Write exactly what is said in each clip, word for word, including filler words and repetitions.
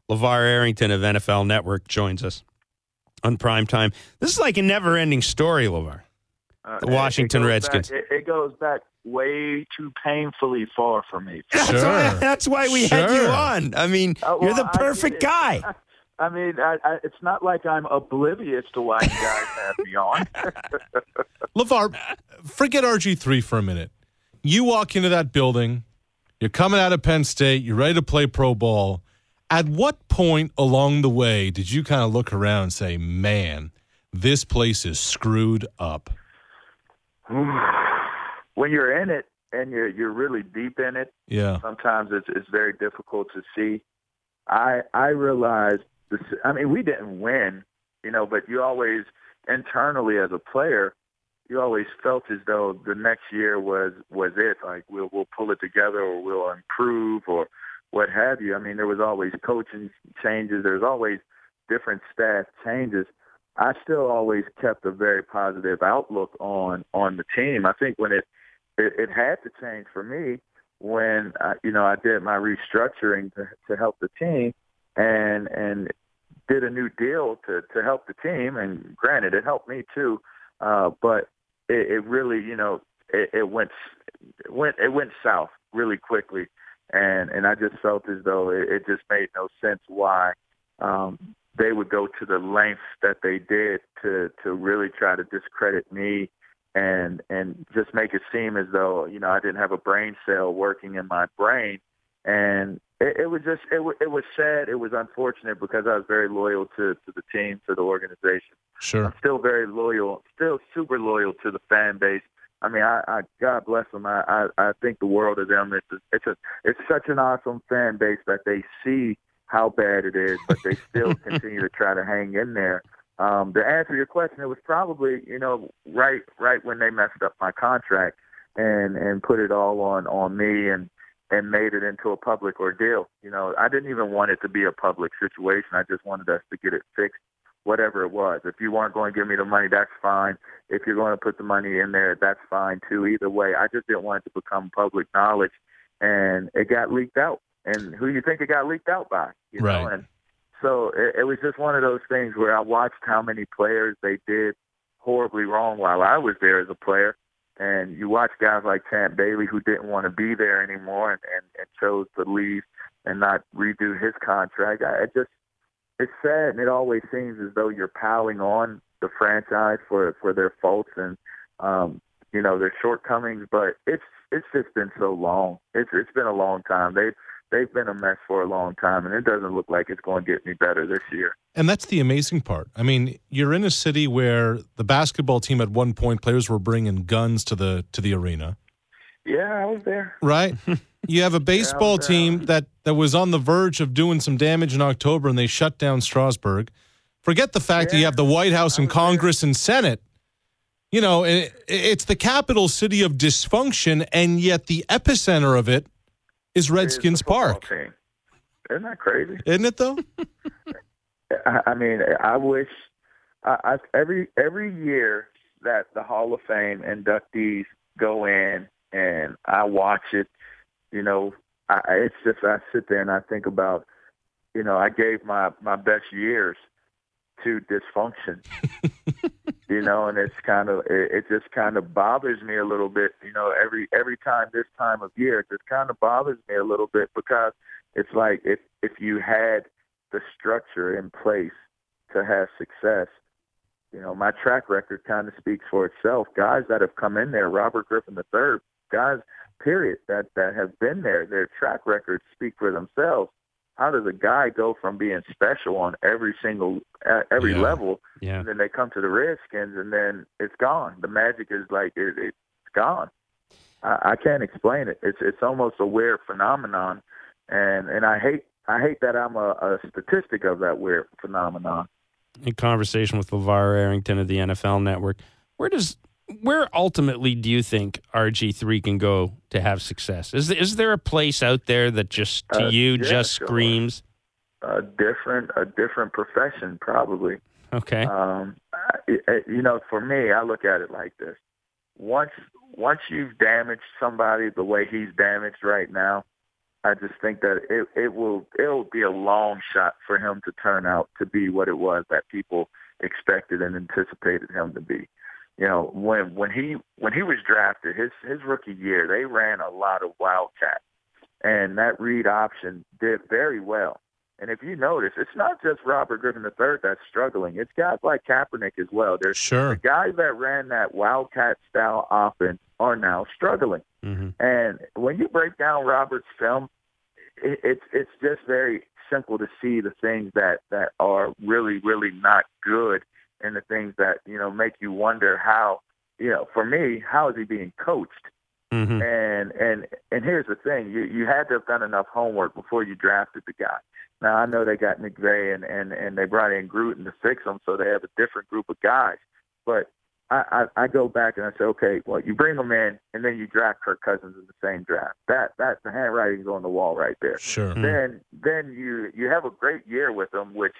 LeVar Arrington of N F L Network joins us on Primetime. This is like a never-ending story, LeVar. Uh, The Washington it, it Redskins. Back, it, it goes back way too painfully far for me. That's Sure. why, that's why we had you Sure. on. I mean, Uh, you're well, the I perfect get it. guy. I mean, I, I, it's not like I'm oblivious to why you guys have me on. LeVar, forget R G three for a minute. You walk into that building, you're coming out of Penn State, you're ready to play pro ball. At what point along the way did you kind of look around and say, man, this place is screwed up? When you're in it and you're you're really deep in it, Yeah. sometimes it's it's very difficult to see. I I realized this. I mean, we didn't win, you know, but you always internally as a player, you always felt as though the next year was was it. Like we'll we'll pull it together, or we'll improve, or what have you. I mean, there was always coaching changes. There's always different staff changes. I still always kept a very positive outlook on on the team. I think when it it, it had to change for me when uh, you know I did my restructuring to, to help the team and and did a new deal to to help the team. And granted, it helped me too, uh, but it, it really you know it, it went it went it went south really quickly, and and I just felt as though it, it just made no sense why. Um, they would go to the lengths that they did to, to really try to discredit me and and just make it seem as though, you know, I didn't have a brain cell working in my brain. And it, it was just, it, w- it was sad. It was unfortunate because I was very loyal to, to the team, to the organization. Sure. I'm still very loyal, still super loyal to the fan base. I mean, I, I God bless them. I, I, I think the world of them. It's a, it's a, it's such an awesome fan base that they see how bad it is, but they still continue to try to hang in there. Um, to answer your question, it was probably, you know, right right when they messed up my contract and, and put it all on, on me and, and made it into a public ordeal. You know, I didn't even want it to be a public situation. I just wanted us to get it fixed, whatever it was. If you weren't going to give me the money, that's fine. If you're going to put the money in there, that's fine too. Either way, I just didn't want it to become public knowledge, and it got leaked out. And who do you think it got leaked out by? You Right. know, and so it, it was just one of those things where I watched how many players they did horribly wrong while I was there as a player. And you watch guys like Champ Bailey who didn't want to be there anymore and, and, and chose to leave and not redo his contract. I it just it's sad, and it always seems as though you're piling on the franchise for for their faults and um, you know their shortcomings. But it's it's just been so long. It's it's been a long time. They They've been a mess for a long time, and it doesn't look like it's going to get any better this year. And that's the amazing part. I mean, you're in a city where the basketball team at one point, players were bringing guns to the to the arena. Yeah, I was there. Right? You have a baseball Yeah, team that, that was on the verge of doing some damage in October, and they shut down Strasburg. Forget the fact that you Yeah, have the White House and was Congress and Senate. You know, it, it's the capital city of dysfunction, and yet the epicenter of it is Redskins It's the football Park. team. Isn't that crazy? Isn't it, though? I, I mean, I wish I, I, every every year that the Hall of Fame inductees go in and I watch it, you know, I, it's just I sit there and I think about, you know, I gave my, my best years to dysfunction, you know, and it's kind of it, it just kind of bothers me a little bit, you know, every every time this time of year, it just kind of bothers me a little bit because it's like if if you had the structure in place to have success, you know, my track record kind of speaks for itself. Guys that have come in there, Robert Griffin the third, guys, period, that, that have been there, their track records speak for themselves. How does a guy go from being special on every single, uh, every Yeah. level, Yeah. and then they come to the Redskins and then it's gone? The magic is like, it, it's gone. I, I can't explain it. It's it's almost a weird phenomenon, and, and I hate I hate that I'm a, a statistic of that weird phenomenon. In conversation with LeVar Arrington of the N F L Network, where does where ultimately do you think R G three can go to have success? Is is there a place out there that just to Uh, you yeah, just sure. screams? A different a different profession, probably. Okay. Um, I, I- you know, for me, I look at it like this: once once you've damaged somebody the way he's damaged right now, I just think that it, it will it'll be a long shot for him to turn out to be what it was that people expected and anticipated him to be. You know, when when he when he was drafted, his his rookie year, they ran a lot of wildcats, and that read option did very well. And if you notice, it's not just Robert Griffin the third that's struggling. It's guys like Kaepernick as well. There's Sure. the guys that ran that wildcat style offense are now struggling. Mm-hmm. And when you break down Robert's film, it, it's it's just very simple to see the things that, that are really, really not good, and the things that, you know, make you wonder how, you know, for me, how is he being coached? Mm-hmm. And and and here's the thing: you you had to have done enough homework before you drafted the guy. Now I know they got McVay and and and they brought in Gruden to fix them, so they have a different group of guys. But I, I, I go back and I say, okay, well, you bring them in, and then you draft Kirk Cousins in the same draft. That that's the handwriting's on the wall right there. Sure. Mm. Then then you you have a great year with him, which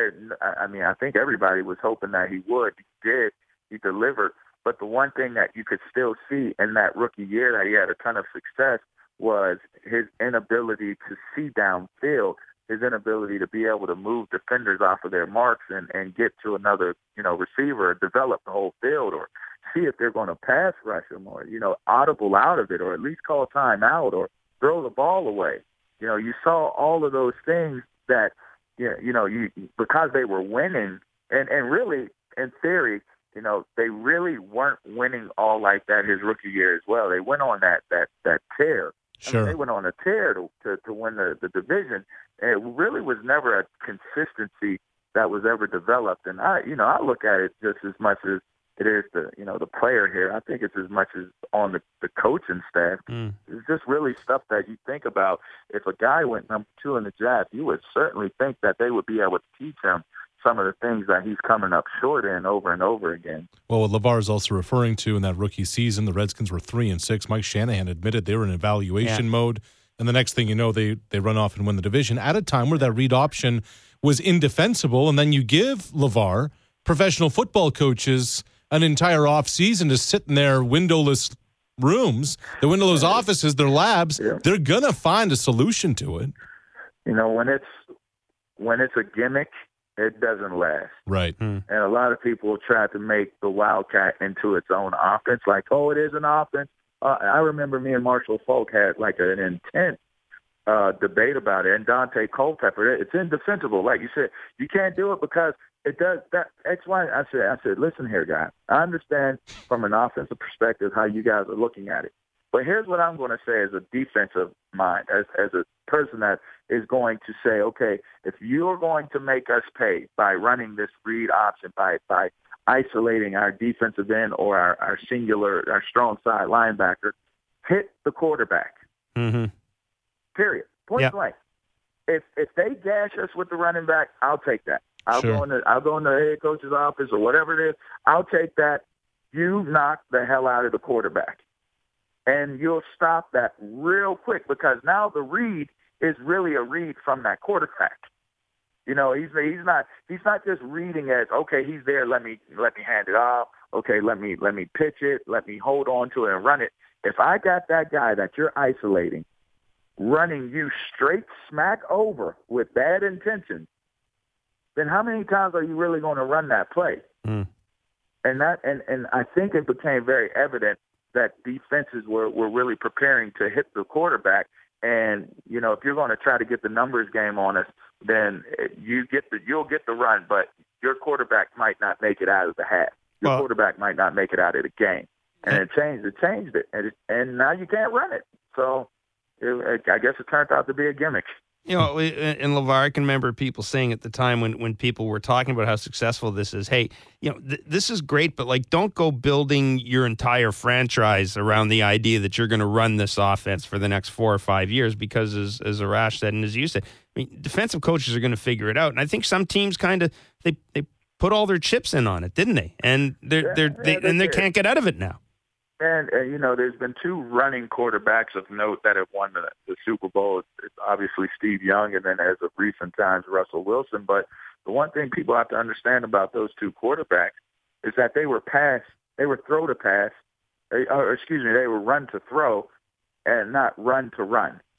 I mean I think everybody was hoping that he would. He did. He delivered. But the one thing that you could still see in that rookie year that he had a ton of success was his inability to see downfield, his inability to be able to move defenders off of their marks and, and get to another, you know, receiver, or develop the whole field, or see if they're going to pass rush him, or, you know, audible out of it, or at least call time out, or throw the ball away. You know, you saw all of those things that, you know, you know, you because they were winning, and, and really, in theory, you know, they really weren't winning all like that his rookie year as well. They went on that that that tear. Sure. I mean, they went on a tear to to, to win the, the division. And it really was never a consistency that was ever developed. And I, you know, I look at it just as much as it is the, you know, the player here. I think it's as much as on the, the coaching staff. Mm. It's just really stuff that you think about. If a guy went number two in the draft, you would certainly think that they would be able to teach him some of the things that he's coming up short in over and over again. Well, what LeVar is also referring to, in that rookie season, the Redskins were three and six. Mike Shanahan admitted they were in evaluation Yeah. mode, and the next thing you know, they they run off and win the division at a time where that read option was indefensible. And then you give LeVar, professional football coaches, an entire off season to sit in their windowless rooms, the windowless offices, their labs. Yeah. They're gonna find a solution to it. You know, when it's when it's a gimmick, it doesn't last. Right. And a lot of people try to make the Wildcat into its own offense, like, oh, it is an offense. Uh, I remember me and Marshall Falk had like an intense uh, debate about it, and Dante Culpepper. It's indefensible. Like you said, you can't do it because it does that. That's why I said, I said, listen here, guy. I understand from an offensive perspective how you guys are looking at it. But here's what I'm going to say as a defensive mind, as as a person that is going to say, okay, if you're going to make us pay by running this read option, by by isolating our defensive end or our, our singular, our strong side linebacker, hit the quarterback. Mm-hmm. Period. Point Yeah. blank. If if they gash us with the running back, I'll take that. I'll Sure. go in the I'll go in the head coach's office or whatever it is. I'll take that. You knock the hell out of the quarterback. And you'll stop that real quick, because now the read is really a read from that quarterback. You know, he's he's not he's not just reading as, okay, he's there, let me let me hand it off. Okay, let me let me pitch it, let me hold on to it and run it. If I got that guy that you're isolating running you straight smack over with bad intentions, then how many times are you really going to run that play? Mm. And that and, and I think it became very evident that defenses were, were really preparing to hit the quarterback. And, you know, if you're going to try to get the numbers game on us, then you get the you'll get the run, but your quarterback might not make it out of the half. Your Well, quarterback might not make it out of the game. And it changed it changed it. And, it, and now you can't run it. So it, I guess it turned out to be a gimmick. You know, in LeVar, I can remember people saying at the time when, when people were talking about how successful this is, hey, you know, th- this is great, but, like, don't go building your entire franchise around the idea that you're going to run this offense for the next four or five years because, as, as Arash said and as you said, I mean, defensive coaches are going to figure it out. And I think some teams kind of, they, they put all their chips in on it, didn't they? And they're, Yeah, they're, yeah, they, they and they did. can't get out of it now. And, and, you know, there's been two running quarterbacks of note that have won the, the Super Bowl. It's obviously Steve Young, and then as of recent times, Russell Wilson. But the one thing people have to understand about those two quarterbacks is that they were pass, they were throw to pass, or excuse me, they were run to throw and not run to run.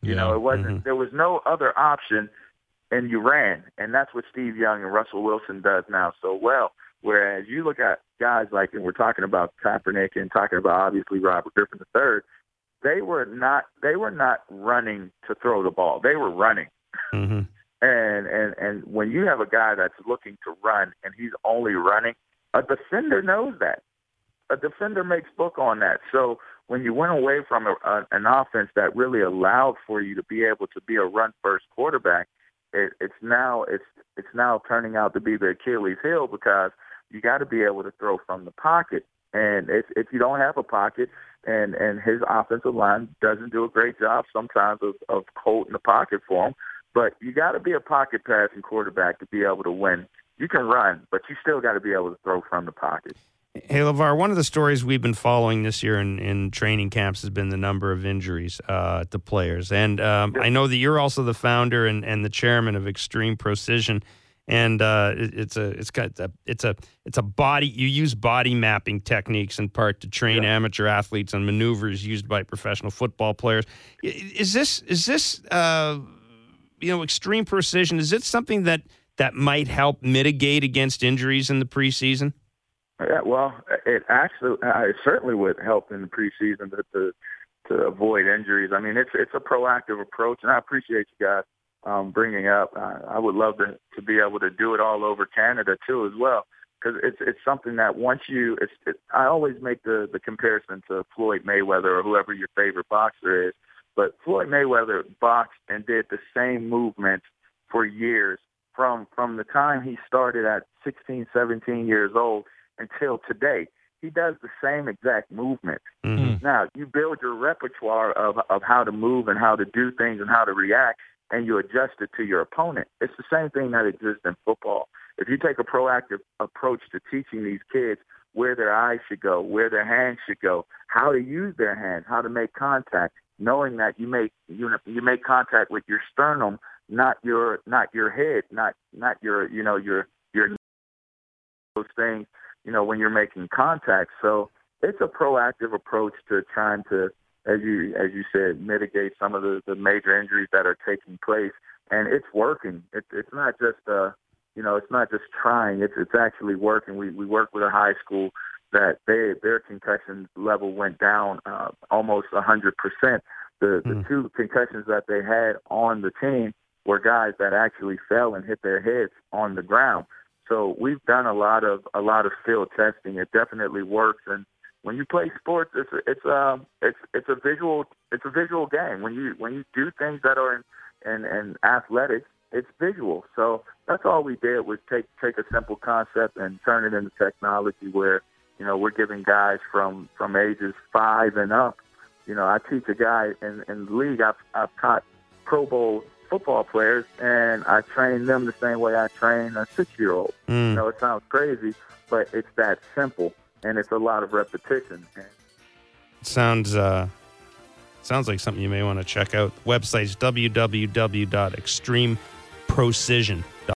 You Yeah. know, it wasn't. Mm-hmm. There was no other option, and you ran, and that's what Steve Young and Russell Wilson does now so well. Whereas you look at guys like, and we're talking about Kaepernick and talking about obviously Robert Griffin the third, they were not they were not running to throw the ball. They were running. Mm-hmm. And and and when you have a guy that's looking to run and he's only running, a defender knows that. A defender makes book on that. So when you went away from a, a, an offense that really allowed for you to be able to be a run-first quarterback, it, it's now it's it's now turning out to be the Achilles heel because you got to be able to throw from the pocket. And if, if you don't have a pocket, and, and his offensive line doesn't do a great job sometimes of, of holding the pocket for him, but you got to be a pocket passing quarterback to be able to win. You can run, but you still got to be able to throw from the pocket. Hey, LeVar, one of the stories we've been following this year in, in training camps has been the number of injuries uh, to players. And um, I know that you're also the founder and, and the chairman of Extreme Precision. And uh, it, it's a it's got a, it's a it's a body you use body mapping techniques in part to train Yeah. amateur athletes on maneuvers used by professional football players. Is this is this uh, you know Extreme Precision? Is it something that that might help mitigate against injuries in the preseason? Yeah, well, it actually uh, it certainly would help in the preseason to, to to avoid injuries. I mean, it's it's a proactive approach, and I appreciate you guys um, bringing up. Uh, I would love to to be able to do it all over Canada too, as well, because it's it's something that once you, it's it, I always make the the comparison to Floyd Mayweather or whoever your favorite boxer is. But Floyd Mayweather boxed and did the same movements for years from from the time he started at sixteen, seventeen years old until today. He does the same exact movement. Mm-hmm. Now, you build your repertoire of, of how to move and how to do things and how to react, and you adjust it to your opponent. It's the same thing that exists in football. If you take a proactive approach to teaching these kids where their eyes should go, where their hands should go, how to use their hands, how to make contact, knowing that you make you, you make contact with your sternum, not your not your head, not not your you know your your those things, you know, when you're making contact. So it's a proactive approach to trying to, as you as you said, mitigate some of the, the major injuries that are taking place. And it's working. It, it's not just, uh, you know, it's not just trying. It's it's actually working. We we work with a high school that they their concussion level went down uh, almost one hundred percent. The, the Mm. two concussions that they had on the team were guys that actually fell and hit their heads on the ground. So we've done a lot of a lot of field testing. It definitely works. And when you play sports, it's it's um it's it's a visual it's a visual game. When you when you do things that are in in, in athletics, it's visual. So that's all we did was take take a simple concept and turn it into technology. Where you know we're giving guys from from ages five and up. You know, I teach a guy in in the league. I've I've taught Pro Bowl football players, and I train them the same way I train a six-year-old. Mm. You know, it sounds crazy, but it's that simple, and it's a lot of repetition. Sounds uh, sounds like something you may want to check out. The website's w w w dot extreme precision dot com.